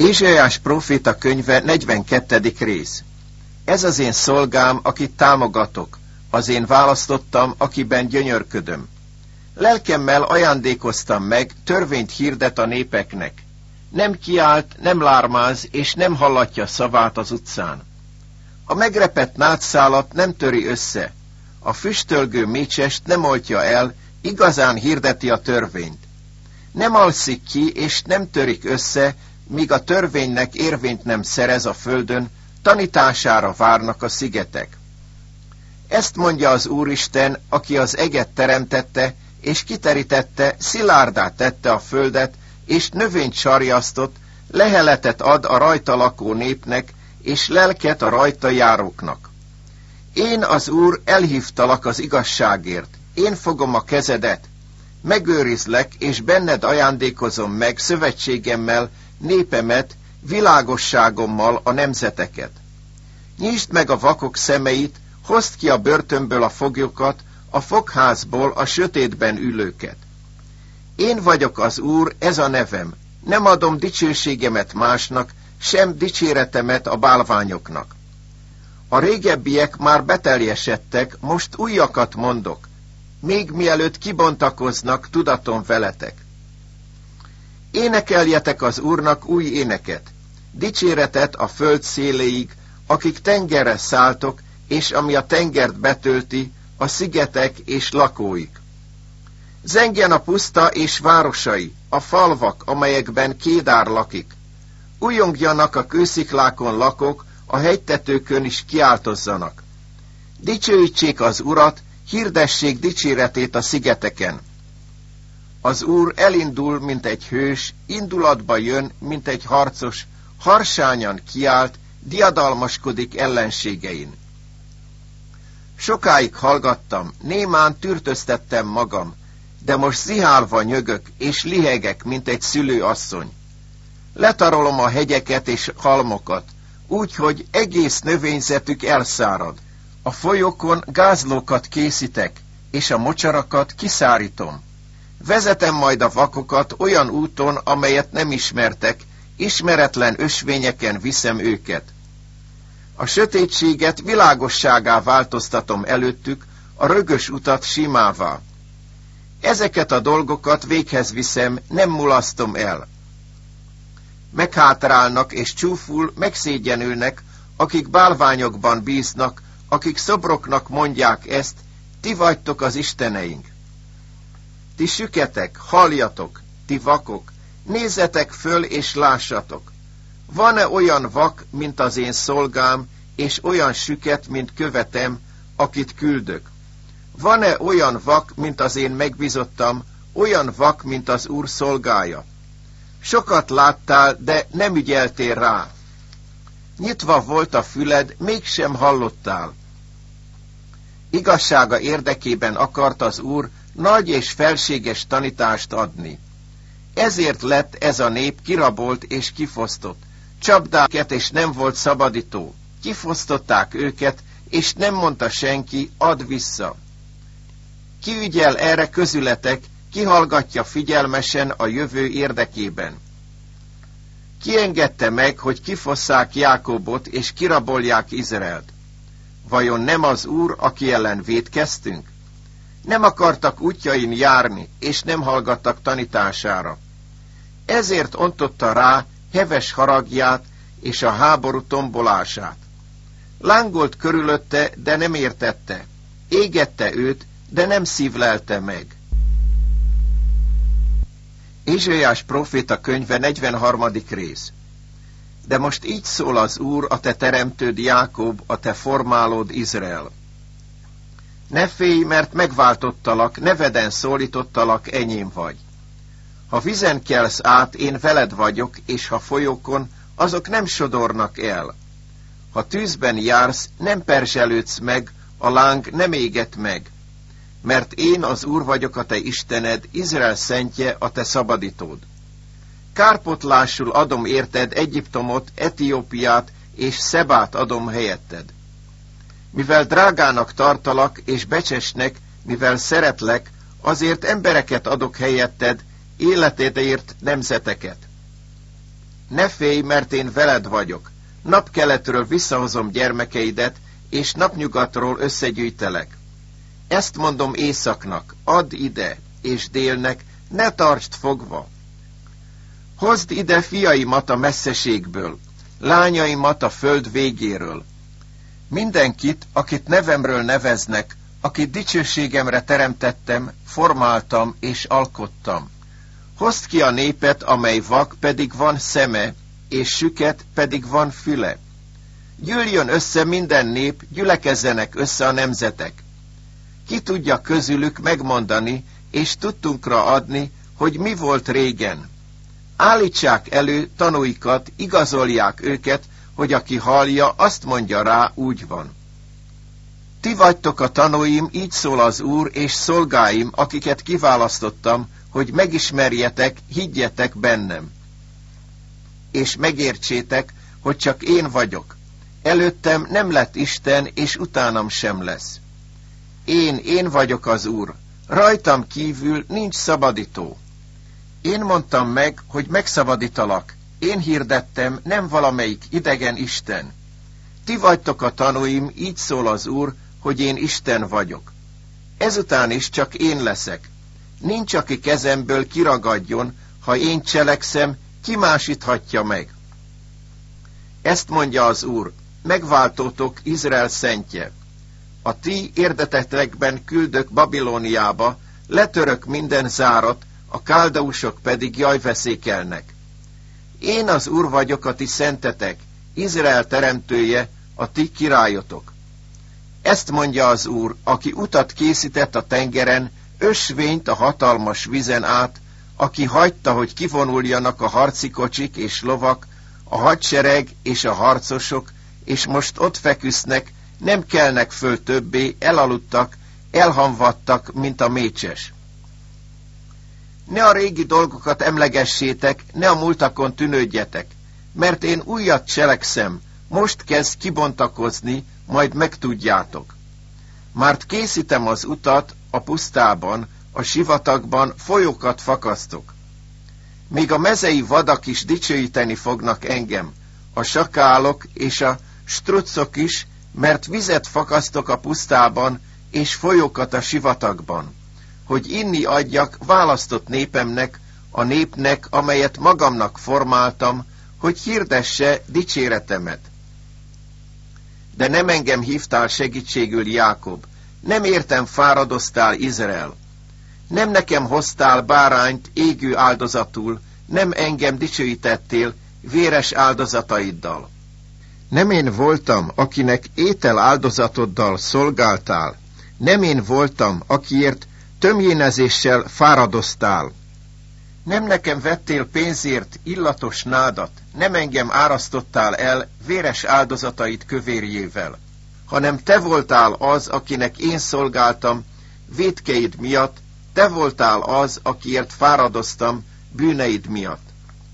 Ézsaiás próféta könyve 42. rész. Ez az én szolgám, akit támogatok, az én választottam, akiben gyönyörködöm. Lelkemmel ajándékoztam meg, törvényt hirdet a népeknek. Nem kiált, nem lármáz, és nem hallatja szavát az utcán. A megrepett nátszálat nem töri össze, a füstölgő mécsest nem oltja el, igazán hirdeti a törvényt. Nem alszik ki, és nem törik össze, míg a törvénynek érvényt nem szerez a földön, tanítására várnak a szigetek. Ezt mondja az Úristen, aki az eget teremtette, és kiterítette, szilárdá tette a földet, és növényt sarjasztott, leheletet ad a rajta lakó népnek, és lelket a rajta járóknak. Én, az Úr, elhívtalak az igazságért, én fogom a kezedet, megőrizlek, és benned ajándékozom meg szövetségemmel, népemet, világosságommal a nemzeteket. Nyisd meg a vakok szemeit, hozd ki a börtönből a foglyokat, a fogházból a sötétben ülőket. Én vagyok az Úr, ez a nevem, nem adom dicsőségemet másnak, sem dicséretemet a bálványoknak. A régebbiek már beteljesedtek, most újakat mondok, még mielőtt kibontakoznak, tudatom veletek. Énekeljetek az Úrnak új éneket, dicséretet a föld széléig, akik tengerre szálltok, és ami a tengert betölti, a szigetek és lakóik. Zengjen a puszta és városai, a falvak, amelyekben Kédár lakik. Újongjanak a kősziklákon lakók, a hegytetőkön is kiáltozzanak. Dicsőítsék az Urat, hirdessék dicséretét a szigeteken. Az Úr elindul, mint egy hős, indulatba jön, mint egy harcos, harsányan kiált, diadalmaskodik ellenségein. Sokáig hallgattam, némán tűrtöztettem magam, de most zihálva nyögök, és lihegek, mint egy szülőasszony. Letarolom a hegyeket és halmokat, úgy, hogy egész növényzetük elszárad. A folyókon gázlókat készítek, és a mocsarakat kiszárítom. Vezetem majd a vakokat olyan úton, amelyet nem ismertek, ismeretlen ösvényeken viszem őket. A sötétséget világosságá változtatom előttük, a rögös utat simává. Ezeket a dolgokat véghez viszem, nem mulasztom el. Meghátrálnak és csúful megszégyenülnek, akik bálványokban bíznak, akik szobroknak mondják ezt, ti vagytok az isteneink. Ti süketek, halljatok, ti vakok, nézzetek föl és lássatok. Van-e olyan vak, mint az én szolgám, és olyan süket, mint követem, akit küldök? Van-e olyan vak, mint az én megbízottam, olyan vak, mint az Úr szolgája? Sokat láttál, de nem ügyeltél rá. Nyitva volt a füled, mégsem hallottál. Igazsága érdekében akart az Úr nagy és felséges tanítást adni. Ezért lett ez a nép kirabolt és kifosztott. Csapdákat és nem volt szabadító. Kifosztották őket, és nem mondta senki, add vissza. Ki ügyel erre közületek, kihallgatja figyelmesen a jövő érdekében. Ki engedte meg, hogy kifosszák Jákobot, és kirabolják Izraelt? Vajon nem az Úr, aki ellen vétkeztünk? Nem akartak útjain járni, és nem hallgattak tanítására. Ezért ontotta rá heves haragját és a háború tombolását. Lángolt körülötte, de nem értette. Égette őt, de nem szívlelte meg. Ézsaiás próféta könyve 43. rész. De most így szól az Úr, a te teremtőd Jákob, a te formálód Izrael. Ne félj, mert megváltottalak, neveden szólítottalak, enyém vagy. Ha vizen kelsz át, én veled vagyok, és ha folyókon, azok nem sodornak el. Ha tűzben jársz, nem perzselődsz meg, a láng nem éget meg. Mert én az Úr vagyok a te Istened, Izrael szentje, a te szabadítód. Kárpotlásul adom érted Egyiptomot, Etiópiát, és Szebát adom helyetted. Mivel drágának tartalak, és becsesnek, mivel szeretlek, azért embereket adok helyetted, életedért nemzeteket. Ne félj, mert én veled vagyok. Napkeletről visszahozom gyermekeidet, és napnyugatról összegyűjtelek. Ezt mondom északnak, add ide, és délnek, ne tartsd fogva. Hozd ide fiaimat a messzeségből, lányaimat a föld végéről. Mindenkit, akit nevemről neveznek, akit dicsőségemre teremtettem, formáltam és alkottam. Hozd ki a népet, amely vak, pedig van szeme, és süket, pedig van füle. Gyűljön össze minden nép, gyülekezzenek össze a nemzetek. Ki tudja közülük megmondani, és tudtunkra adni, hogy mi volt régen. Állítsák elő tanúikat, igazolják őket, hogy aki hallja, azt mondja rá, úgy van. Ti vagytok a tanúim, így szól az Úr, és szolgáim, akiket kiválasztottam, hogy megismerjetek, higgyetek bennem. És megértsétek, hogy csak én vagyok. Előttem nem lett Isten, és utánam sem lesz. Én vagyok az Úr. Rajtam kívül nincs szabadító. Én mondtam meg, hogy megszabadítalak. Én hirdettem, nem valamelyik idegen isten. Ti vagytok a tanúim, így szól az Úr, hogy én Isten vagyok. Ezután is csak én leszek. Nincs, aki kezemből kiragadjon, ha én cselekszem, ki másíthatja meg. Ezt mondja az Úr, megváltótok Izrael szentje. A ti érdetekben küldök Babilóniába, letörök minden zárat, a káldausok pedig jajveszékelnek. Én az Úr vagyok, a ti szentetek, Izrael teremtője, a ti királyotok. Ezt mondja az Úr, aki utat készített a tengeren, ösvényt a hatalmas vízen át, aki hagyta, hogy kivonuljanak a harci kocsik és lovak, a hadsereg és a harcosok, és most ott feküsznek, nem kelnek föl többé, elaludtak, elhamvadtak, mint a mécses. Ne a régi dolgokat emlegessétek, ne a múltakon tűnődjetek, mert én újat cselekszem, most kezd kibontakozni, majd megtudjátok. Márt készítem az utat a pusztában, a sivatagban folyókat fakasztok. Még a mezei vadak is dicsőíteni fognak engem, a sakálok és a struccok is, mert vizet fakasztok a pusztában, és folyókat a sivatagban, hogy inni adjak választott népemnek, a népnek, amelyet magamnak formáltam, hogy hirdesse dicséretemet. De nem engem hívtál segítségül, Jákob, nem értem fáradoztál, Izrael. Nem nekem hoztál bárányt égő áldozatul, nem engem dicsőítettél véres áldozataiddal. Nem én voltam, akinek étel áldozatoddal szolgáltál, nem én voltam, akiért tömjénezéssel fáradoztál. Nem nekem vettél pénzért illatos nádat, nem engem árasztottál el véres áldozataid kövérjével, hanem te voltál az, akinek én szolgáltam vétkeid miatt, te voltál az, akiért fáradoztam bűneid miatt.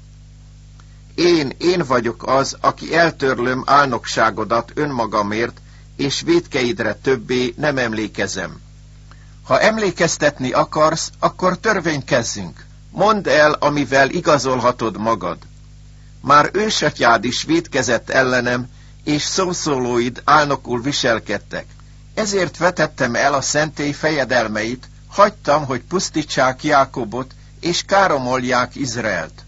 Én vagyok az, aki eltörlöm álnokságodat önmagamért, és vétkeidre többé nem emlékezem. Ha emlékeztetni akarsz, akkor törvénykezzünk. Mondd el, amivel igazolhatod magad. Már ősatyád is vétkezett ellenem, és szószólóid álnokul viselkedtek. Ezért vetettem el a szentély fejedelmeit, hagytam, hogy pusztítsák Jákobot, és káromolják Izraelt.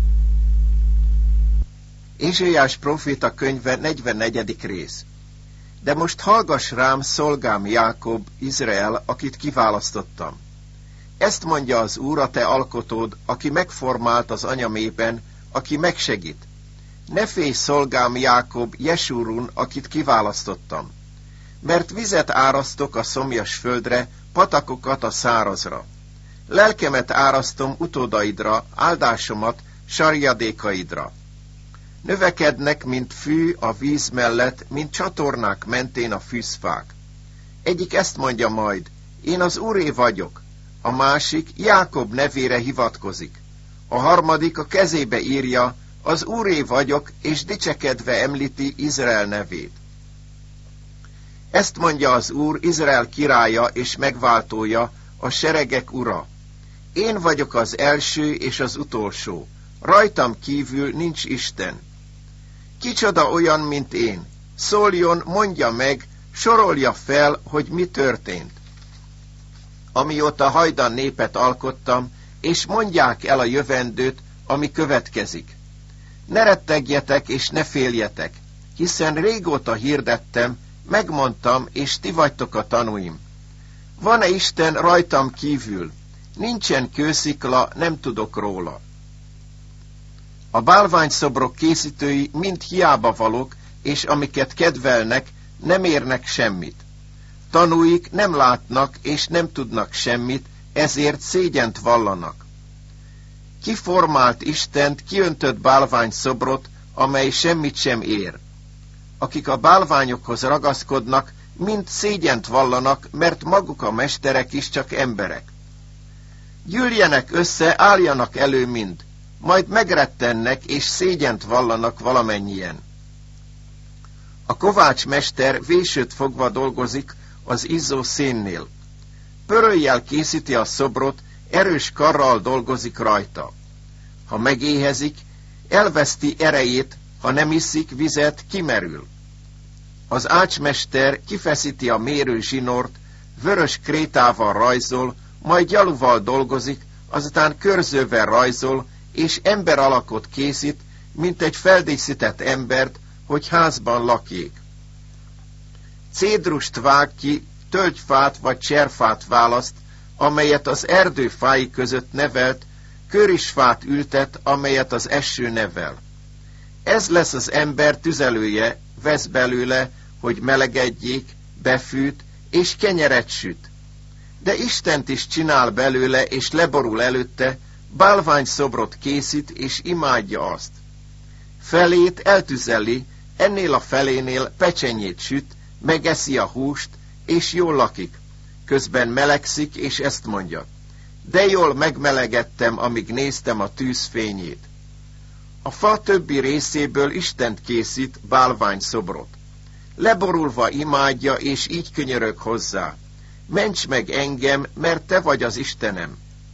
Ézsaiás próféta könyve 44. rész. De most hallgass rám, szolgám Jákob, Izrael, akit kiválasztottam. Ezt mondja az Úr, a te alkotód, aki megformált az anyamében, aki megsegít. Ne félj, szolgám Jákob, Jesúrun, akit kiválasztottam. Mert vizet árasztok a szomjas földre, patakokat a szárazra. Lelkemet árasztom utódaidra, áldásomat sarjadékaidra. Növekednek, mint fű a víz mellett, mint csatornák mentén a fűzfák. Egyik ezt mondja majd, én az Úré vagyok, a másik Jákob nevére hivatkozik. A harmadik a kezébe írja, az Úré vagyok, és dicsekedve említi Izrael nevét. Ezt mondja az Úr, Izrael királya és megváltója, a seregek ura. Én vagyok az első és az utolsó, Rajtam kívül nincs Isten. Kicsoda olyan, mint én? Szóljon, mondja meg, sorolja fel, hogy mi történt. Amióta hajdan népet alkottam, és mondják el a jövendőt, ami következik. Ne rettegjetek és ne féljetek, hiszen régóta hirdettem, megmondtam, és ti vagytok a tanúim. Van-e Isten rajtam kívül? Nincsen kőszikla, nem tudok róla. A bálványszobrok készítői mind hiába valók, és amiket kedvelnek, nem érnek semmit. Tanúik nem látnak, és nem tudnak semmit, ezért szégyent vallanak. Kiformált Istent, kiöntött bálványszobrot, amely semmit sem ér. Akik a bálványokhoz ragaszkodnak, mind szégyent vallanak, mert maguk a mesterek is csak emberek. Gyűljenek össze, álljanak elő mind, majd megrettennek és szégyent vallanak valamennyien. A kovácsmester vésőt fogva dolgozik az izzó szénnél. Pöröllyel készíti a szobrot, erős karral dolgozik rajta. Ha megéhezik, elveszti erejét, ha nem iszik vizet, kimerül. Az ácsmester kifeszíti a mérő zsinort, vörös krétával rajzol, majd gyaluval dolgozik, azután körzővel rajzol, és ember alakot készít, mint egy feldíszített embert, hogy házban lakjék. Cédrust vág ki, tölgyfát vagy cserfát választ, amelyet az erdő fái között nevelt, körisfát ültet, amelyet az eső nevel. Ez lesz az ember tüzelője, vesz belőle, hogy melegedjék, befűt, és kenyeret süt. De Istent is csinál belőle, és leborul előtte, bálványszobrot készít, és imádja azt. Felét eltüzeli, ennél a felénél pecsenyét süt, megeszi a húst, és jól lakik. Közben melegszik, és ezt mondja: de jól megmelegedtem, amíg néztem a tűz fényét. A fa többi részéből Istent készít, bálványszobrot. Leborulva imádja, és így könyörög hozzá: ments meg engem, mert te vagy az Istenem.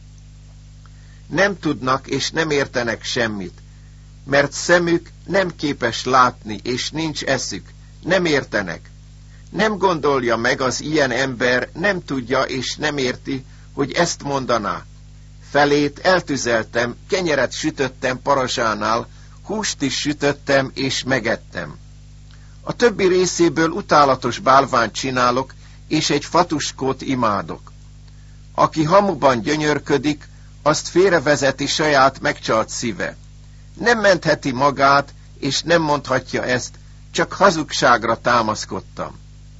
Nem tudnak és nem értenek semmit, mert szemük nem képes látni, és nincs eszük, nem értenek. Nem gondolja meg az ilyen ember, nem tudja és nem érti, hogy ezt mondaná: felét eltüzeltem, kenyeret sütöttem parazsánál, húst is sütöttem és megettem. A többi részéből utálatos bálványt csinálok, és egy fatuskót imádok. Aki hamuban gyönyörködik, azt félrevezeti saját megcsalt szíve. Nem mentheti magát, és nem mondhatja ezt, csak hazugságra támaszkodtam.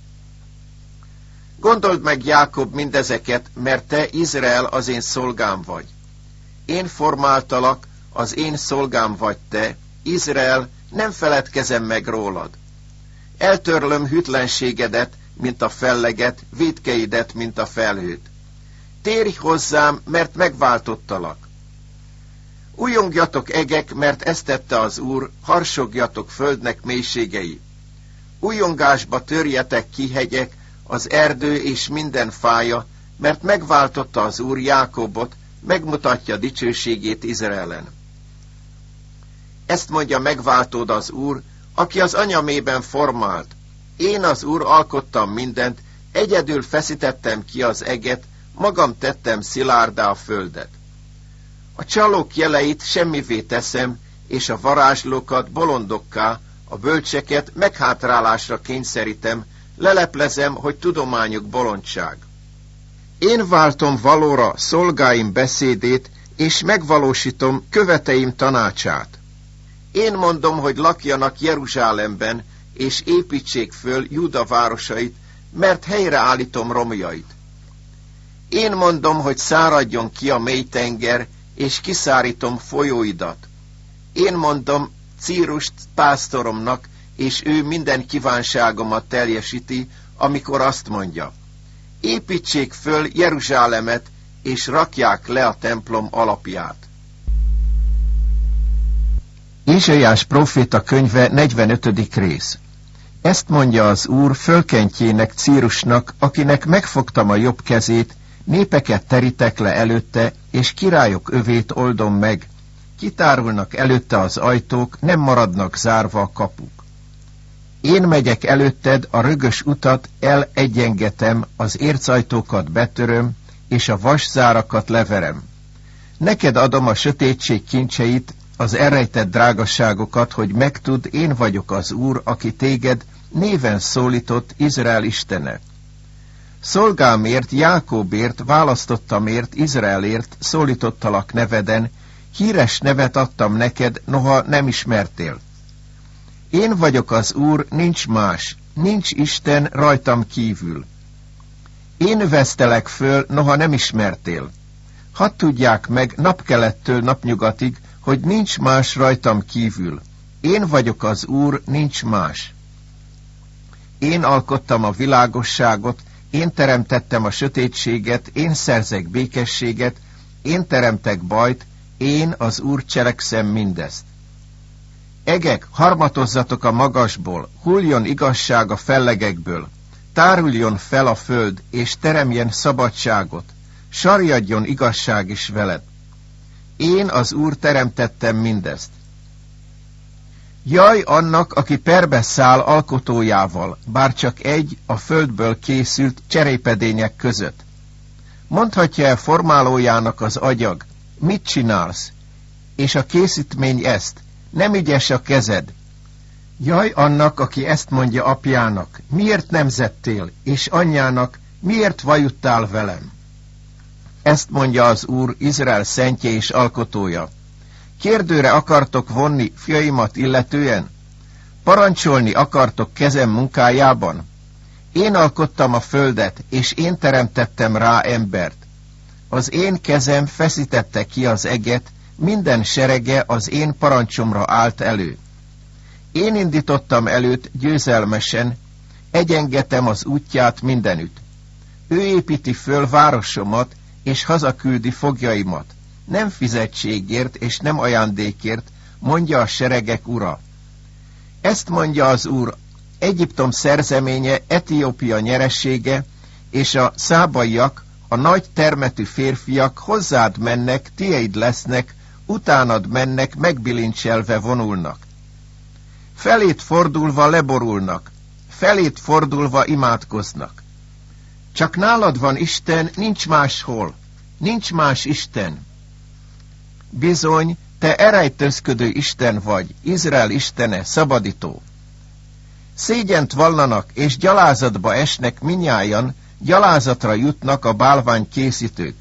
Gondold meg, Jákob, mindezeket, mert te, Izrael, az én szolgám vagy. Én formáltalak, az én szolgám vagy te, Izrael, nem feledkezem meg rólad. Eltörlöm hűtlenségedet, mint a felleget, vétkeidet, mint a felhőt. Térj hozzám, mert megváltottalak. Újongjatok, egek, mert ezt tette az Úr, harsogjatok földnek mélységei. Újongásba törjetek ki, hegyek, az erdő és minden fája, mert megváltotta az Úr Jákobot, megmutatja dicsőségét Izraelen. Ezt mondja megváltód az Úr, aki az anyamében formált. Én az Úr alkottam mindent, egyedül feszítettem ki az eget, magam tettem szilárdá a földet. A csalók jeleit semmivé teszem, és a varázslókat bolondokká, a bölcseket meghátrálásra kényszerítem, leleplezem, hogy tudományuk bolondság. Én váltom valóra szolgáim beszédét, és megvalósítom követeim tanácsát. Én mondom, hogy lakjanak Jeruzsálemben, és építsék föl Júda városait, mert helyreállítom romjait. Én mondom, hogy száradjon ki a mély tenger, és kiszárítom folyóidat. Én mondom Círust pásztoromnak, és ő minden kívánságomat teljesíti, amikor azt mondja: építsék föl Jeruzsálemet, és rakják le a templom alapját. Ézsaiás próféta könyve 45. rész. Ezt mondja az Úr fölkentjének, Círusnak, akinek megfogtam a jobb kezét, népeket terítek le előtte, és királyok övét oldom meg, kitárulnak előtte az ajtók, nem maradnak zárva a kapuk. Én megyek előtted, a rögös utat elegyengetem, az ércajtókat betöröm, és a vaszárakat leverem. Neked adom a sötétség kincseit, az elrejtett drágaságokat, hogy megtudd, én vagyok az Úr, aki téged néven szólított, Izrael istene. Szolgámért, Jákóbért, választottamért, Izraelért szólítottalak neveden, híres nevet adtam neked, noha nem ismertél. Én vagyok az Úr, nincs más, nincs Isten rajtam kívül. Én vesztelek föl, noha nem ismertél. Hadd tudják meg napkelettől napnyugatig, hogy nincs más rajtam kívül. Én vagyok az Úr, nincs más. Én alkottam a világosságot, én teremtettem a sötétséget, én szerzek békességet, én teremtek bajt, én az Úr cselekszem mindezt. Egek, harmatozzatok a magasból, hulljon igazság a fellegekből, táruljon fel a föld, és teremjen szabadságot, sarjadjon igazság is veled. Én az Úr teremtettem mindezt. Jaj annak, aki perbe száll alkotójával, bár csak egy a földből készült cserépedények között. Mondhatja-e formálójának az agyag, mit csinálsz? És a készítmény ezt, nem ügyes a kezed. Jaj annak, aki ezt mondja apjának, miért nemzettél, és anyjának, miért vajudtál velem? Ezt mondja az Úr, Izrael szentje és alkotója. Kérdőre akartok vonni fiaimat illetően? Parancsolni akartok kezem munkájában? Én alkottam a földet, és én teremtettem rá embert. Az én kezem feszítette ki az eget, minden serege az én parancsomra állt elő. Én indítottam előtt győzelmesen, egyengetem az útját mindenütt. Ő építi föl városomat, és hazaküldi foglyaimat. Nem fizetségért és nem ajándékért, mondja a seregek ura. Ezt mondja az Úr, Egyiptom szerzeménye, Etiópia nyeresége, és a szábaiak, a nagy termetű férfiak hozzád mennek, tieid lesznek, utánad mennek, megbilincselve vonulnak. Felét fordulva leborulnak, felét fordulva imádkoznak. Csak nálad van Isten, nincs máshol, nincs más Isten. Bizony, te erejtőzködő Isten vagy, Izrael istene, szabadító. Szégyent vallanak és gyalázatba esnek minnyájan, gyalázatra jutnak a bálvány készítők.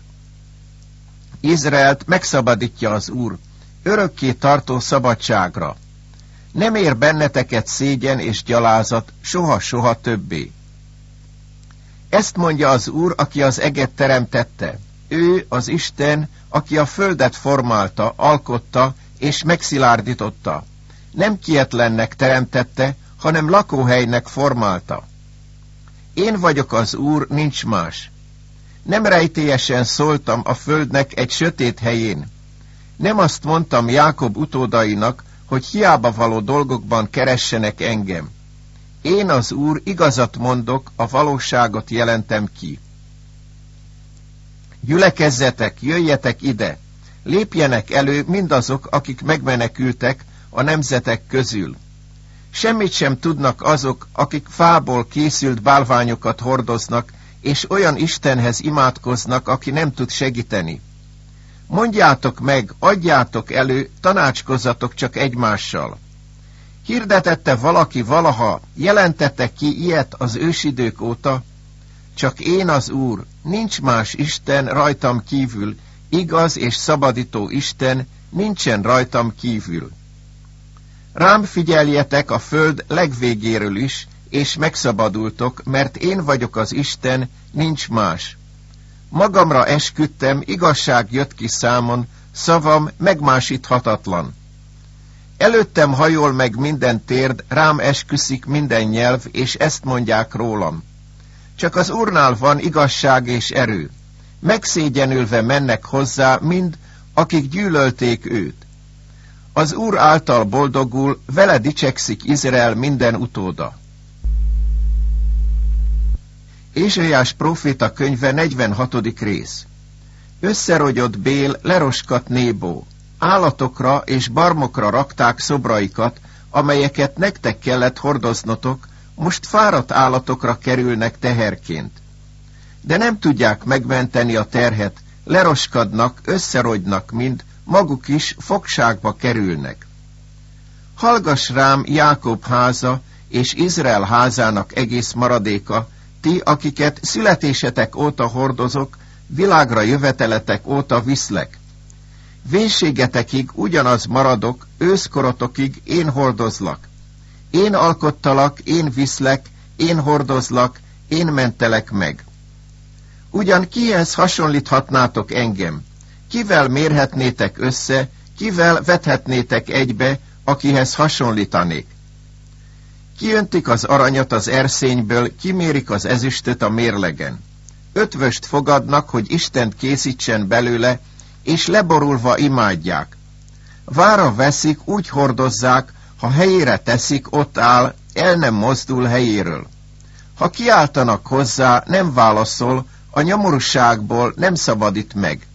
Izraelt megszabadítja az Úr, örökké tartó szabadságra. Nem ér benneteket szégyen és gyalázat, soha-soha többé. Ezt mondja az Úr, aki az eget teremtette. Ő az Isten, aki a földet formálta, alkotta és megszilárdította. Nem kietlennek teremtette, hanem lakóhelynek formálta. Én vagyok az Úr, nincs más. Nem rejtélyesen szóltam a földnek egy sötét helyén. Nem azt mondtam Jákob utódainak, hogy hiába való dolgokban keressenek engem. Én az Úr igazat mondok, a valóságot jelentem ki. Gyülekezzetek, jöjjetek ide, lépjenek elő mindazok, akik megmenekültek a nemzetek közül. Semmit sem tudnak azok, akik fából készült bálványokat hordoznak, és olyan Istenhez imádkoznak, aki nem tud segíteni. Mondjátok meg, adjátok elő, tanácskozzatok csak egymással. Hirdetette valaki valaha, jelentette ki ilyet az ősidők óta? Csak én az Úr, nincs más Isten rajtam kívül, igaz és szabadító Isten nincsen rajtam kívül. Rám figyeljetek a föld legvégéről is, és megszabadultok, mert én vagyok az Isten, nincs más. Magamra esküdtem, igazság jött ki számon, szavam megmásíthatatlan. Előttem hajol meg minden térd, rám esküszik minden nyelv, és ezt mondják rólam. Csak az Úrnál van igazság és erő. Megszégyenülve mennek hozzá mind, akik gyűlölték őt. Az Úr által boldogul, vele dicsekszik Izrael minden utóda. Ézsaiás próféta könyve 46. rész. Összerogyott Bél, leroskat Nébó. állatokra és barmokra rakták szobraikat, amelyeket nektek kellett hordoznotok, most fáradt állatokra kerülnek teherként. De nem tudják megmenteni a terhet, leroskadnak, összerogynak, mind maguk is fogságba kerülnek. Hallgass rám, Jákob háza és Izrael házának egész maradéka, ti, akiket születésetek óta hordozok, világra jöveteletek óta viszlek. Vénségetekig ugyanaz maradok, őszkorotokig én hordozlak. Én alkottalak, én viszlek, én hordozlak, én mentelek meg. Ugyan kihez hasonlíthatnátok engem? Kivel mérhetnétek össze, kivel vethetnétek egybe, akihez hasonlítanék? Kiöntik az aranyat az erszényből, kimérik az ezüstöt a mérlegen. Ötvöst fogadnak, hogy Istent készítsen belőle, és leborulva imádják. Vára veszik, úgy hordozzák, ha helyére teszik, ott áll, el nem mozdul helyéről. Ha kiáltanak hozzá, nem válaszol, a nyomorúságból nem szabadít meg.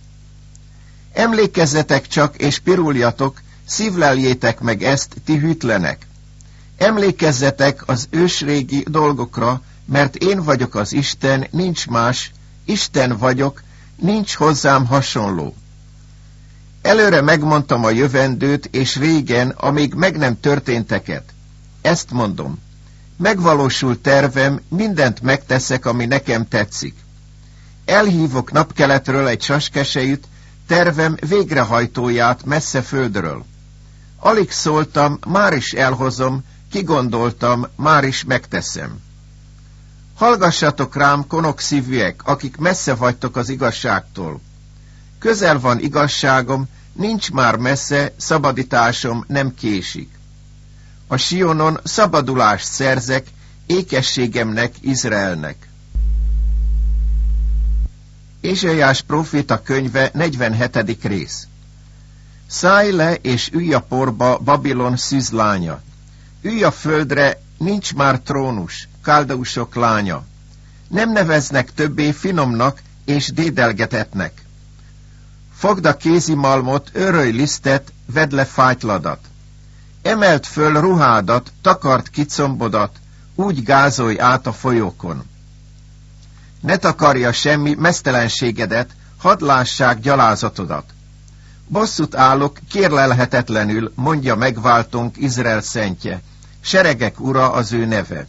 Emlékezzetek csak, és piruljatok, szívleljétek meg ezt, ti hűtlenek. Emlékezzetek az ősrégi dolgokra, mert én vagyok az Isten, nincs más, Isten vagyok, nincs hozzám hasonló. Előre megmondtam a jövendőt, és régen, amíg meg nem történteket. Ezt mondom. Megvalósul tervem, mindent megteszek, ami nekem tetszik. Elhívok napkeletről egy saskesejüt, tervem végrehajtóját messze földről. Alig szóltam, már is elhozom, kigondoltam, már is megteszem. Hallgassatok rám, konok szívűek, akik messze vagytok az igazságtól. Közel van igazságom, nincs már messze, szabadításom nem késik. A Sionon szabadulást szerzek, ékességemnek, Izraelnek. Ézsaiás próféta könyve, 47. rész. Szállj le, és ülj a porba, Babilon szűzlánya. Ülj a földre, nincs már trónus, káldeusok lánya. Nem neveznek többé finomnak, és dédelgetetnek. Fogd a kézimalmot, örölj lisztet, vedd le fájtladat. Emeld föl ruhádat, takard ki combodat, úgy gázolj át a folyókon. Ne takarja semmi meztelenségedet, hadd lássák gyalázatodat. Bosszút állok, kérlelhetetlenül, mondja megváltónk Izrael szentje, seregek ura az ő neve.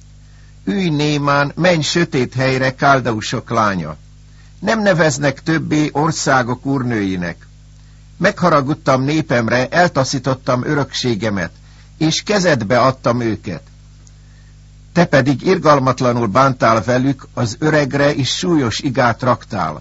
Ülj némán, menj sötét helyre, káldeusok lánya. Nem neveznek többé országok úrnőinek. Megharagudtam népemre, eltaszítottam örökségemet, és kezedbe adtam őket. Te pedig irgalmatlanul bántál velük, az öregre is súlyos igát raktál.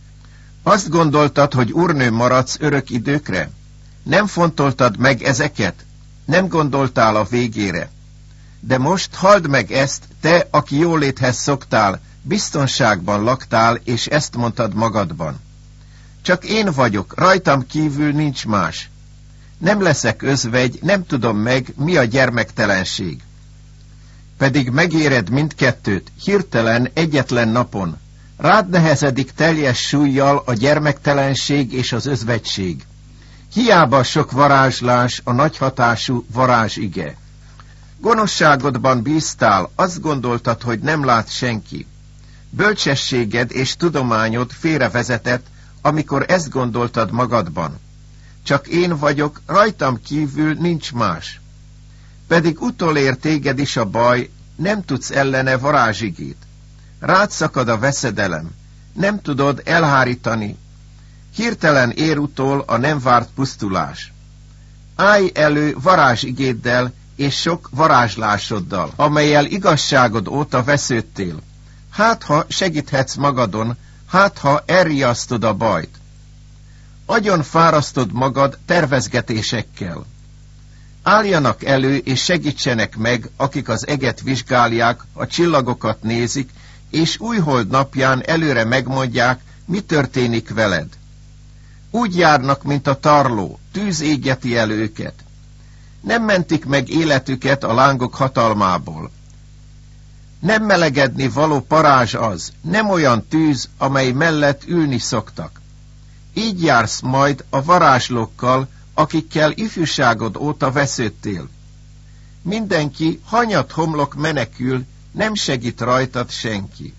Azt gondoltad, hogy úrnő maradsz örök időkre? Nem fontoltad meg ezeket? Nem gondoltál a végére? De most halld meg ezt, te, aki jóléthez szoktál, biztonságban laktál, és ezt mondtad magadban. Csak én vagyok, rajtam kívül nincs más. Nem leszek özvegy, nem tudom meg, mi a gyermektelenség. Pedig megéred mindkettőt, hirtelen, egyetlen napon. Rád nehezedik teljes súllyal a gyermektelenség és az özvegység. Hiába sok varázslás, a nagyhatású varázsige. Gonoszságodban bíztál, azt gondoltad, hogy nem lát senki. Bölcsességed és tudományod félrevezetett, amikor ezt gondoltad magadban. Csak én vagyok, rajtam kívül nincs más. Pedig utolér téged is a baj, nem tudsz ellene varázsigét. Rád szakad a veszedelem, nem tudod elhárítani. Hirtelen ér utol a nem várt pusztulás. Állj elő varázsigéddel és sok varázslásoddal, amellyel igazságod óta vesződtél. Hát, ha segíthetsz magadon, hát, ha elriasztod a bajt. Agyon fárasztod magad tervezgetésekkel. Álljanak elő és segítsenek meg, akik az eget vizsgálják, a csillagokat nézik, és újhold napján előre megmondják, mi történik veled. Úgy járnak, mint a tarló, tűz égeti el őket. Nem mentik meg életüket a lángok hatalmából. Nem melegedni való parázs az, nem olyan tűz, amely mellett ülni szoktak. így jársz majd a varázslókkal, akikkel ifjúságod óta vesződtél. Mindenki hanyat homlok menekül, nem segít rajtad senki.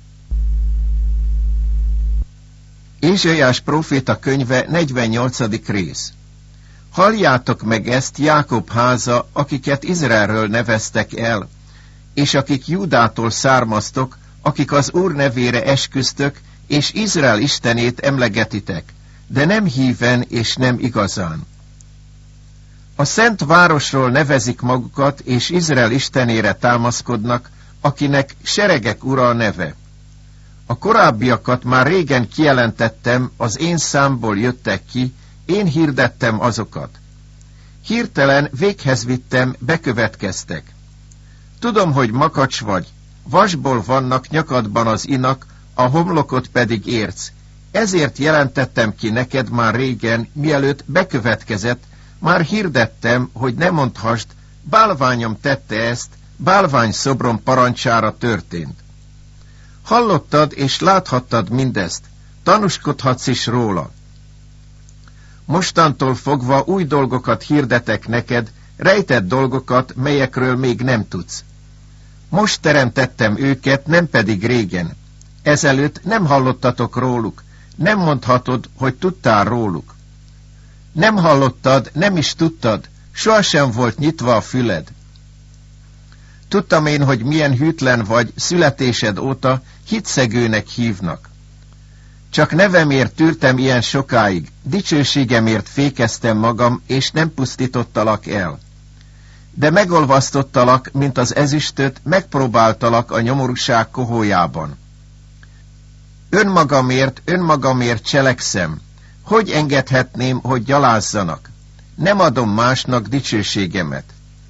Ézsaiás próféta könyve 48. rész. Halljátok meg ezt, Jákob háza, akiket Izraelről neveztek el, és akik Júdától származtok, akik az Úr nevére esküztök, és Izrael istenét emlegetitek, de nem híven és nem igazán. A szent városról nevezik magukat, és Izrael istenére támaszkodnak, akinek seregek ura a neve. A korábbiakat már régen kijelentettem, az én számból jöttek ki, én hirdettem azokat. Hirtelen véghez vittem, bekövetkeztek. Tudom, hogy makacs vagy, vasból vannak nyakadban az inak, a homlokot pedig érc. Ezért jelentettem ki neked már régen, mielőtt bekövetkezett, már hirdettem, hogy ne mondhassd, bálványom tette ezt, bálvány szobrom parancsára történt. Hallottad és láthattad mindezt, tanúskodhatsz is róla. Mostantól fogva új dolgokat hirdetek neked, rejtett dolgokat, melyekről még nem tudsz. Most teremtettem őket, nem pedig régen. Ezelőtt nem hallottatok róluk, nem mondhatod, hogy tudtál róluk. Nem hallottad, nem is tudtad, sohasem volt nyitva a füled. Tudtam én, hogy milyen hűtlen vagy, születésed óta hitszegőnek hívnak. Csak nevemért tűrtem ilyen sokáig, dicsőségemért fékeztem magam, és nem pusztítottalak el. De megolvasztottalak, mint az ezüstöt, megpróbáltalak a nyomorúság kohójában. Önmagamért cselekszem. Hogy engedhetném, hogy gyalázzanak? Nem adom másnak dicsőségemet.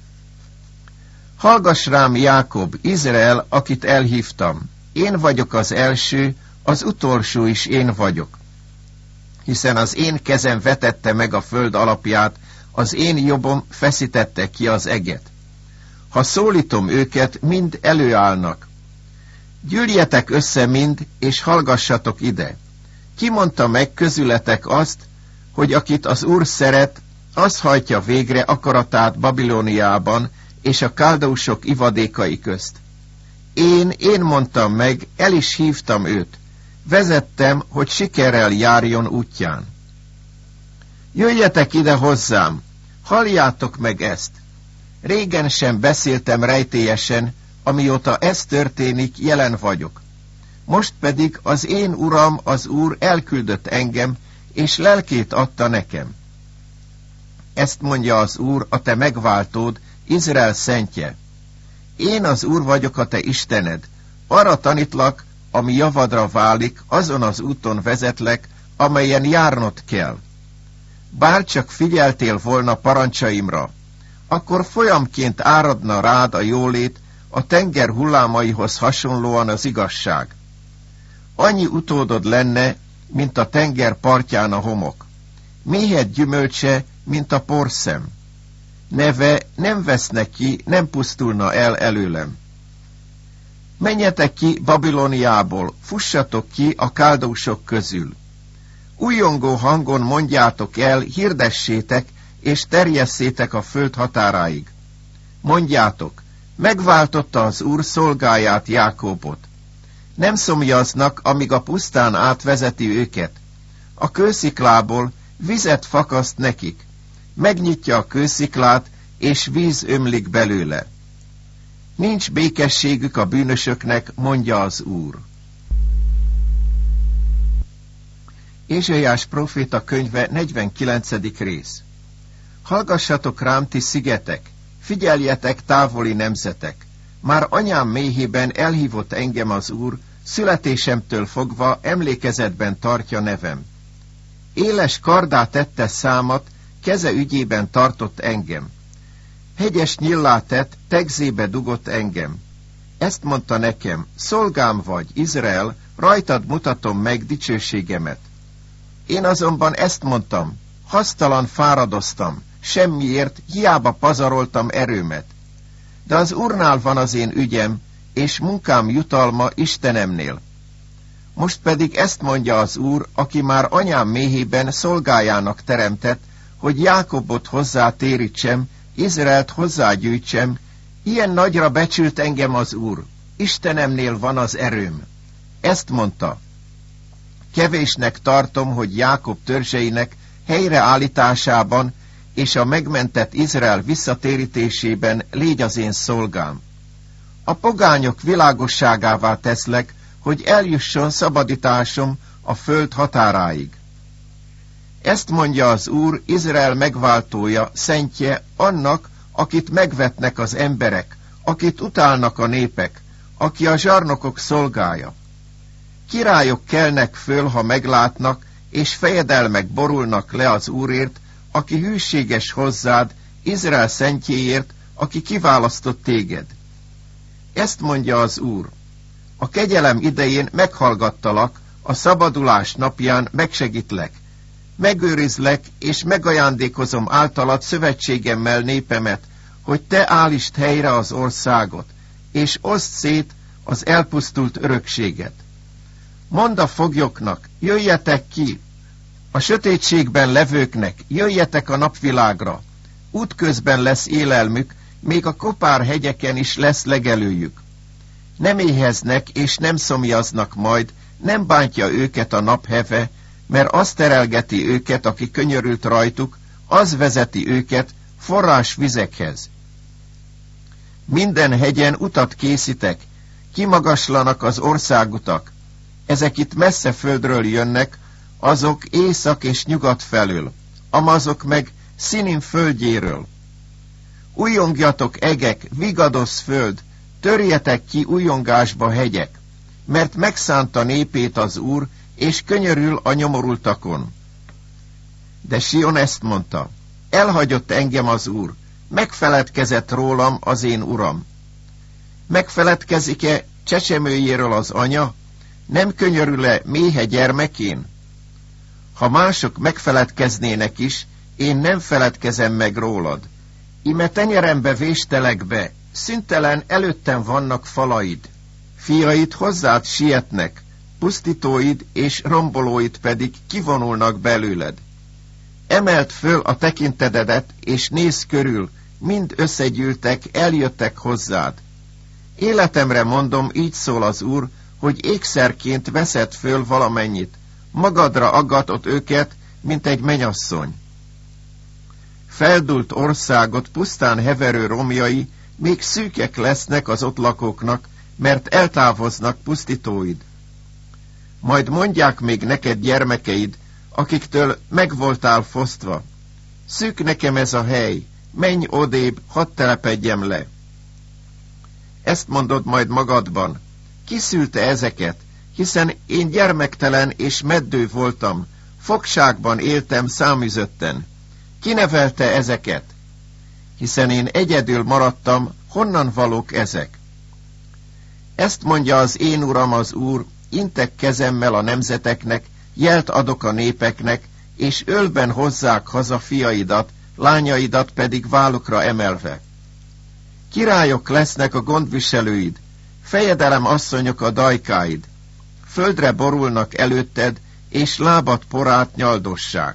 Hallgass rám, Jákob, Izrael, akit elhívtam. Én vagyok az első, az utolsó is én vagyok. Hiszen az én kezem vetette meg a föld alapját, az én jobbom feszítette ki az eget. Ha szólítom őket, mind előállnak. Gyűljetek össze mind, és hallgassatok ide. Ki mondta meg közületek azt, hogy akit az Úr szeret, az hajtja végre akaratát Babilóniában és a káldausok ivadékai közt. Én mondtam meg, el is hívtam őt. Vezettem, hogy sikerrel járjon útján. Jöjjetek ide hozzám, halljátok meg ezt. Régen sem beszéltem rejtélyesen, amióta ez történik, jelen vagyok. Most pedig az én Uram, az Úr elküldött engem, és lelkét adta nekem. Ezt mondja az Úr, a te megváltód, Izrael szentje. Én az Úr vagyok, a te Istened. Arra tanítlak, ami javadra válik, azon az úton vezetlek, amelyen járnod kell. Bárcsak figyeltél volna parancsaimra, akkor folyamként áradna rád a jólét, a tenger hullámaihoz hasonlóan az igazság. Annyi utódod lenne, mint a tenger partján a homok. Méhed gyümölcse, mint a porszem. Neve nem veszne ki, nem pusztulna el előlem. Menjetek ki Babiloniából, fussatok ki a káldausok közül. Újongó hangon mondjátok el, hirdessétek, és terjesszétek a föld határáig. Mondjátok, megváltotta az Úr szolgáját, Jákóbot. Nem szomjaznak, amíg a pusztán átvezeti őket. A kősziklából vizet fakaszt nekik. Megnyitja a kősziklát, és víz ömlik belőle. Nincs békességük a bűnösöknek, mondja az Úr. Ézsaiás próféta könyve 49. rész. Hallgassatok rám, ti szigetek, figyeljetek, távoli nemzetek. Már anyám méhében elhívott engem az Úr, születésemtől fogva emlékezetben tartja nevem. Éles kardá tette számat, keze ügyében tartott engem. Hegyes nyillá tett, tegzébe dugott engem. Ezt mondta nekem, szolgám vagy, Izrael, rajtad mutatom meg dicsőségemet. Én azonban ezt mondtam, hasztalan fáradoztam, semmiért, hiába pazaroltam erőmet. De az Úrnál van az én ügyem, és munkám jutalma Istenemnél. Most pedig ezt mondja az Úr, aki már anyám méhében szolgájának teremtett, hogy Jákobot hozzátérítsem, Izraelt hozzágyűjtsem, ilyen nagyra becsült engem az Úr, Istenemnél van az erőm. Ezt mondta, kevésnek tartom, hogy Jákob törzseinek helyreállításában és a megmentett Izrael visszatérítésében légy az én szolgám. A pogányok világosságává teszlek, hogy eljusson szabadításom a föld határáig. Ezt mondja az Úr, Izrael megváltója, szentje, annak, akit megvetnek az emberek, akit utálnak a népek, aki a zsarnokok szolgája. Királyok kelnek föl, ha meglátnak, és fejedelmek borulnak le az Úrért, aki hűséges hozzád, Izrael szentjéért, aki kiválasztott téged. Ezt mondja az Úr, a kegyelem idején meghallgattalak, a szabadulás napján megsegítlek, megőrizlek és megajándékozom általad szövetségemmel népemet, hogy te állítsd helyre az országot, és oszd szét az elpusztult örökséget. Mondd a foglyoknak, jöjjetek ki, a sötétségben levőknek, jöjjetek a napvilágra, útközben lesz élelmük, még a kopár hegyeken is lesz legelőjük. Nem éheznek és nem szomjaznak majd, nem bántja őket a napheve, mert azt terelgeti őket, aki könyörült rajtuk, az vezeti őket forrás vizekhez. Minden hegyen utat készítek, kimagaslanak az országutak, ezek itt messze földről jönnek, azok észak és nyugat felől, amazok meg Színim földjéről. Újongjatok egek, vigadosz föld, törjetek ki újongásba hegyek, mert megszánta népét az Úr, és könyörül a nyomorultakon. De Sion ezt mondta, elhagyott engem az Úr, megfeledkezett rólam az én Uram. Megfeledkezik-e csecsemőjéről az anya, nem könyörül-e méhe gyermekén? Ha mások megfeledkeznének is, én nem feledkezem meg rólad. Ime tenyerembe véstelek be, szüntelen előttem vannak falaid. Fiaid hozzád sietnek, pusztítóid és rombolóid pedig kivonulnak belőled. Emeld föl a tekintetedet, és nézz körül, mind összegyűltek, eljöttek hozzád. Életemre mondom, így szól az Úr, hogy ékszerként veszed föl valamennyit, magadra aggatott őket, mint egy menyasszony. Feldult országot pusztán heverő romjai még szűkek lesznek az ott lakóknak, mert eltávoznak pusztítóid. Majd mondják még neked gyermekeid, akiktől megvoltál fosztva. Szűk nekem ez a hely, menj odébb, hadd telepedjem le. Ezt mondod majd magadban, ki szülte ezeket, hiszen én gyermektelen és meddő voltam, fogságban éltem száműzötten. Ki nevelte ezeket? Hiszen én egyedül maradtam, honnan valók ezek? Ezt mondja az én Uram az Úr, intek kezemmel a nemzeteknek, jelt adok a népeknek, és ölben hozzák haza fiaidat, lányaidat pedig vállukra emelve. Királyok lesznek a gondviselőid, fejedelem asszonyok a dajkáid, földre borulnak előtted, és lábad porát nyaldossák.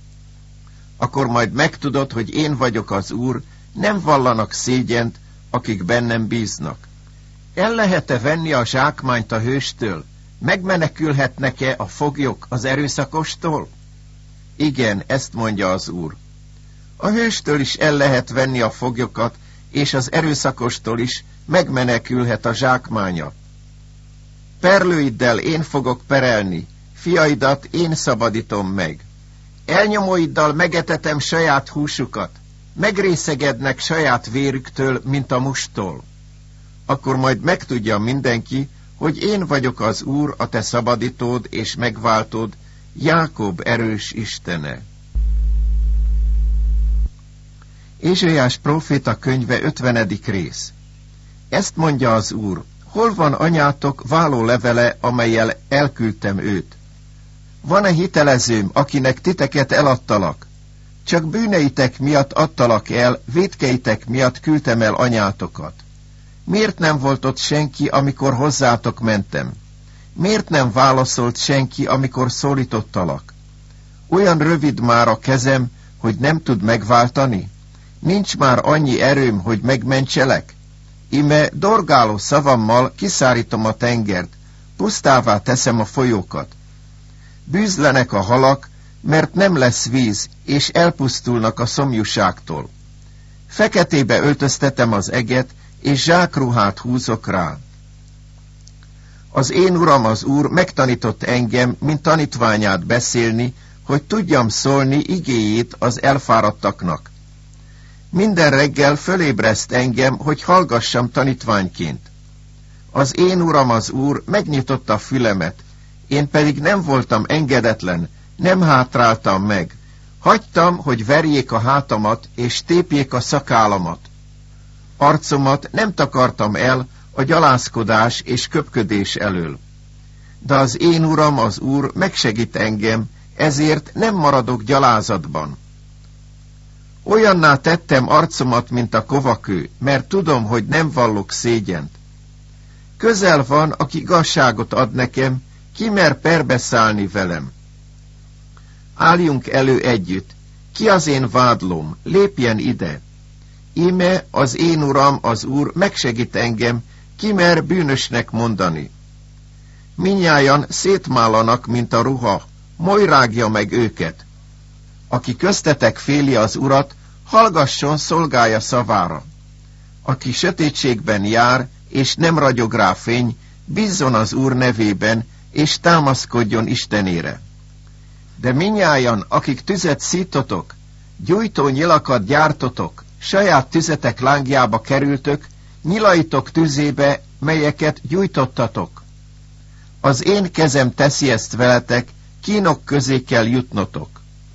Akkor majd megtudod, hogy én vagyok az Úr, nem vallanak szégyent, akik bennem bíznak. El lehet-e venni a zsákmányt a hőstől? Megmenekülhetnek-e a foglyok az erőszakostól? Igen, ezt mondja az Úr. A hőstől is el lehet venni a foglyokat, és az erőszakostól is megmenekülhet a zsákmánya. Perlőiddel én fogok perelni, fiaidat én szabadítom meg. Elnyomóiddal megetetem saját húsukat, megrészegednek saját vérüktől, mint a mustól. Akkor majd megtudja mindenki, hogy én vagyok az Úr, a te szabadítód és megváltód, Jákob erős Istene. Ézsaiás próféta könyve 50. rész. Ezt mondja az Úr, hol van anyátok válólevele, amellyel elküldtem őt? Van-e hitelezőm, akinek titeket eladtalak? Csak bűneitek miatt adtalak el, vétkeitek miatt küldtem el anyátokat. Miért nem volt ott senki, amikor hozzátok mentem? Miért nem válaszolt senki, amikor szólítottalak? Olyan rövid már a kezem, hogy nem tud megváltani? Nincs már annyi erőm, hogy megmentselek? Ime dorgáló szavammal kiszárítom a tengert, pusztává teszem a folyókat. Bűzlenek a halak, mert nem lesz víz, és elpusztulnak a szomjúságtól. Feketébe öltöztetem az eget, és zsákruhát húzok rá. Az én uram az Úr megtanított engem, mint tanítványát beszélni, hogy tudjam szólni igéjét az elfáradtaknak. Minden reggel fölébreszt engem, hogy hallgassam tanítványként. Az én uram az Úr megnyitotta a fülemet, én pedig nem voltam engedetlen, nem hátráltam meg. Hagytam, hogy verjék a hátamat, és tépjék a szakállamat. Arcomat nem takartam el a gyalázkodás és köpködés elől. De az én uram az Úr megsegít engem, ezért nem maradok gyalázatban. Olyanná tettem arcomat, mint a kovakő, mert tudom, hogy nem vallok szégyent. Közel van, aki igazságot ad nekem, ki mer perbeszállni velem. Álljunk elő együtt, ki az én vádlóm, lépjen ide. Íme az én uram, az Úr megsegít engem, ki mer bűnösnek mondani. Mindnyájan szétmálanak, mint a ruha, molyrágja meg őket. Aki köztetek féli az Urat, hallgasson szolgája szavára. Aki sötétségben jár, és nem ragyog rá fény, bízzon az Úr nevében, és támaszkodjon Istenére. De mindnyájan, akik tüzet szítotok, gyújtó nyilakat gyártotok, saját tüzetek lángjába kerültök, nyilaitok tüzébe, melyeket gyújtottatok. Az én kezem teszi ezt veletek, kínok közé kell jutnotok.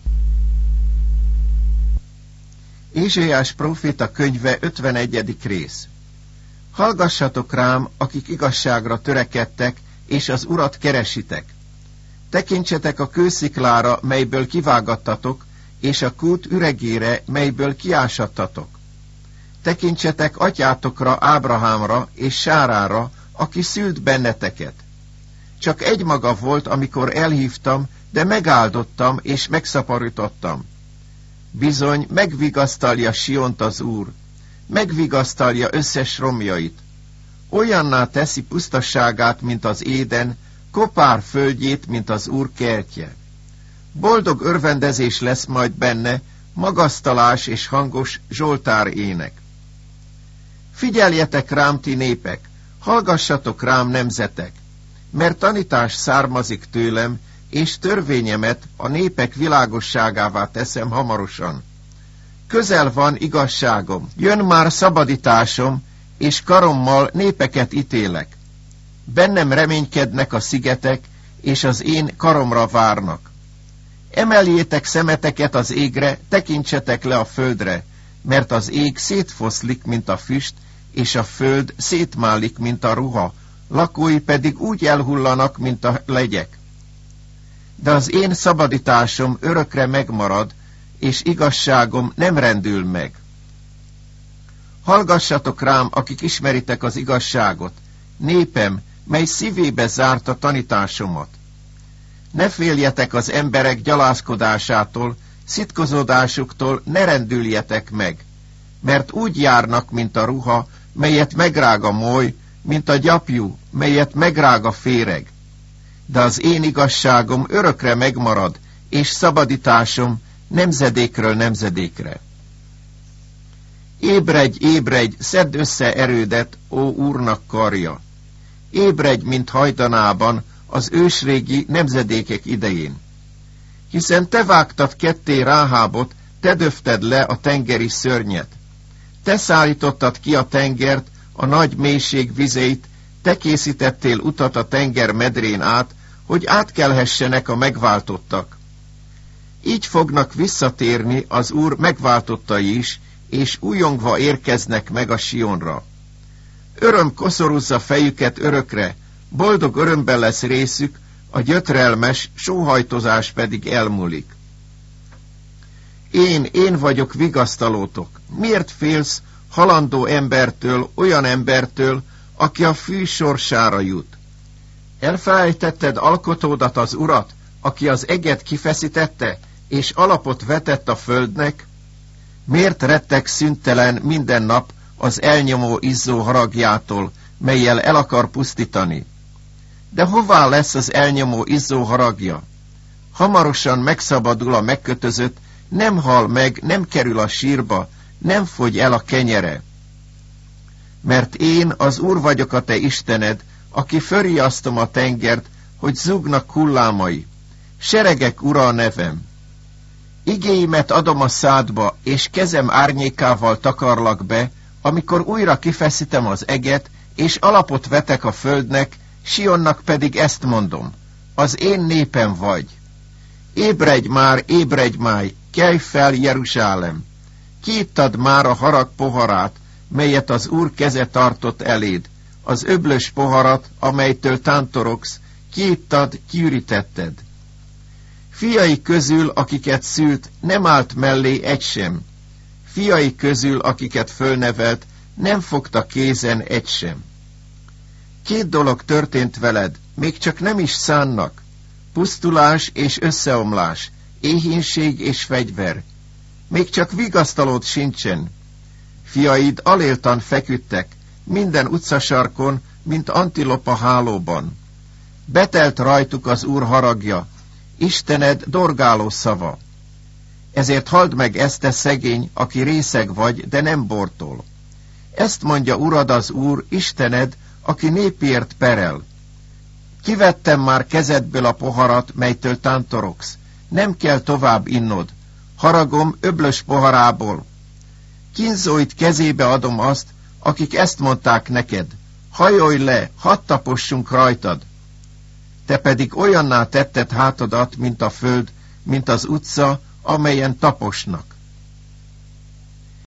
Ézsaiás próféta könyve 51. rész. Hallgassatok rám, akik igazságra törekedtek, és az Urat keresitek. Tekintsetek a kősziklára, melyből kivágattatok, és a kút üregére, melyből kiásattatok. Tekintsetek atyátokra, Ábrahámra és Sárára, aki szült benneteket. Csak egy maga volt, amikor elhívtam, de megáldottam és megszaporítottam. Bizony, megvigasztalja Siont az Úr, megvigasztalja összes romjait. Olyanná teszi pusztaságát, mint az Éden, kopár földjét, mint az Úr kertje. Boldog örvendezés lesz majd benne, magasztalás és hangos zsoltár ének. Figyeljetek rám, ti népek, hallgassatok rám, nemzetek, mert tanítás származik tőlem, és törvényemet a népek világosságává teszem hamarosan. Közel van igazságom, jön már szabadításom, és karommal népeket ítélek. Bennem reménykednek a szigetek, és az én karomra várnak. Emeljétek szemeteket az égre, tekintsetek le a földre, mert az ég szétfoszlik, mint a füst, és a föld szétmálik, mint a ruha, lakói pedig úgy elhullanak, mint a legyek. De az én szabadításom örökre megmarad, és igazságom nem rendül meg. Hallgassatok rám, akik ismeritek az igazságot, népem, mely szívébe zárta tanításomat. Ne féljetek az emberek gyalázkodásától, szitkozódásuktól, ne rendüljetek meg, mert úgy járnak, mint a ruha, melyet megrág a moly, mint a gyapjú, melyet megrág a féreg. De az én igazságom örökre megmarad, és szabadításom nemzedékről nemzedékre. Ébredj, ébredj, szedd össze erődet, ó Úrnak karja! Ébredj, mint hajdanában, az ősrégi nemzedékek idején. Hiszen te vágtad ketté Ráhábot, te döfted le a tengeri szörnyet. Te szállítottad ki a tengert, a nagy mélység vizeit, te készítettél utat a tenger medrén át, hogy átkelhessenek a megváltottak. Így fognak visszatérni az Úr megváltottai is, és újongva érkeznek meg a Sionra. Öröm koszorúzza fejüket örökre, boldog örömben lesz részük, a gyötrelmes sóhajtozás pedig elmúlik. Én vagyok vigasztalótok. Miért félsz halandó embertől, olyan embertől, aki a fű sorsára jut? Elfelejtetted alkotódat, az Urat, aki az eget kifeszítette, és alapot vetett a földnek? Miért retteg szüntelen minden nap az elnyomó izzó haragjától, mellyel el akar pusztítani? De hová lesz az elnyomó izzó haragja? Hamarosan megszabadul a megkötözött, nem hal meg, nem kerül a sírba, nem fogy el a kenyere. Mert én az Úr vagyok, a te Istened, aki fölriasztom a tengert, hogy zúgnak hullámai. Seregek ura a nevem. Igéimet adom a szádba, és kezem árnyékával takarlak be, amikor újra kifeszítem az eget, és alapot vetek a földnek, Sionnak pedig ezt mondom: az én népem vagy. Ébredj már, kelj fel, Jeruzsálem! Kiittad már a harag poharát, melyet az Úr keze tartott eléd, az öblös poharat, amelytől tántorogsz, kiittad, kiürítetted. Fiai közül, akiket szült, nem állt mellé egy sem. Fiai közül, akiket fölnevelt, nem fogta kézen egy sem. 2 dolog történt veled, még csak nem is szánnak: pusztulás és összeomlás, éhínség és fegyver. Még csak vigasztalód sincsen. Fiaid aléltan feküdtek, minden utcasarkon, mint antilopa hálóban. Betelt rajtuk az Úr haragja, Istened dorgáló szava. Ezért halld meg ezt, te szegény, aki részeg vagy, de nem bortol. Ezt mondja Urad, az Úr, Istened, aki népért perel. Kivettem már kezedből a poharat, melytől tántorogsz. Nem kell tovább innod. Haragom öblös poharából. Kínzóid kezébe adom azt, akik ezt mondták neked: hajolj le, hadd tapossunk rajtad. Te pedig olyanná tetted hátadat, mint a föld, mint az utca, amelyen taposnak.